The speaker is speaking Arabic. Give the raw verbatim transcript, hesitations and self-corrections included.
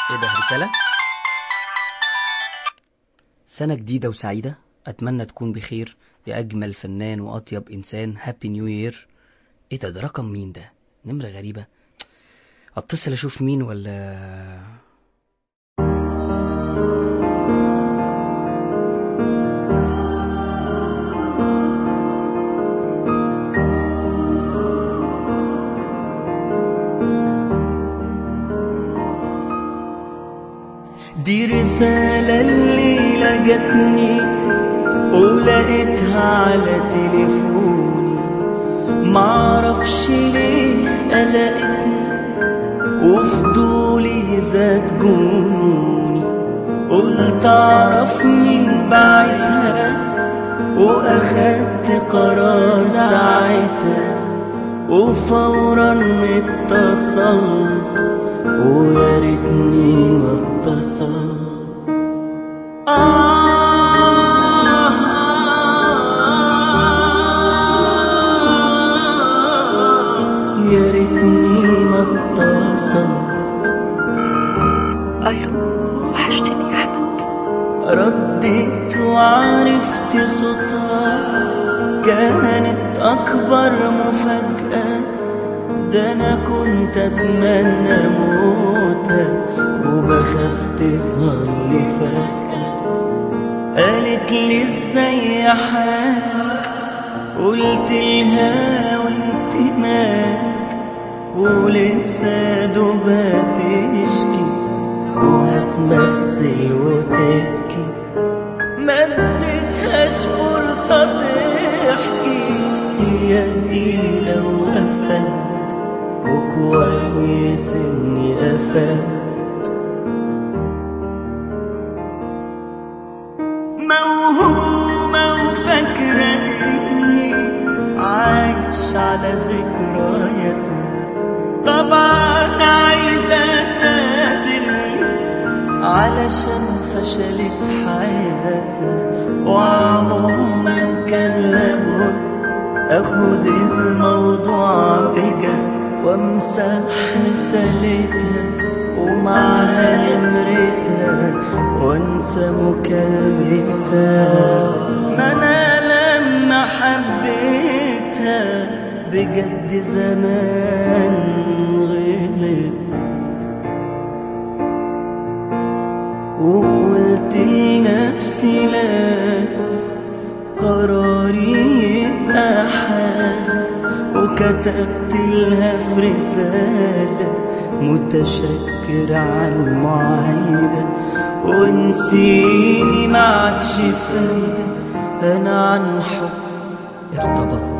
ايه ده رسالة؟ سنة جديدة وسعيدة، أتمنى تكون بخير يا أجمل فنان وأطيب إنسان. هابي نيو يير. ايه ده ده رقم مين ده؟ نمرة غريبة. أتصل أشوف مين ولا. دي رسالة الليلة جاتني ولقيتها على تليفوني، معرفش ليه قلقتني وفضولي زاد جنوني. قلت اعرف مين بعتها واخدت قرار ساعتها، وفورا اتصلت ويا ريتني ما اتصلت. آه يا ريتني ما اتصلت. الو، وحشتني يا احمد. رديت وعرفت صوتها، كانت اكبر مفاجأة. ده انا كنت اتمنى موتها وبخاف تظهر لي فجأة. قالت لي ازاي حالك، قلت لها وانت مالك، ولسه دوبها تشكي وهتمثل وتبكي. مدتهاش فرصة تحكي، هي تقيلة وقفلت، وكويس اني قفلت. موهومة وفاكرة اني عايش على ذكرياتها، طبعا عايزة تقابلني علشان فشلت حياتها. وعموما كان لابد اخد الموضوع بجد وامسح رسالتها ومعها نمرتها وانسى مكالمتها. ما انا لما حبيتها بجد زمان غلط، وقلت لنفسي لازم قراري يبقى حازم. وكتبت لها في رسالة متشكر على المعايدة، ونسيني ما عادش فايدة. أنا عن حب ارتبطت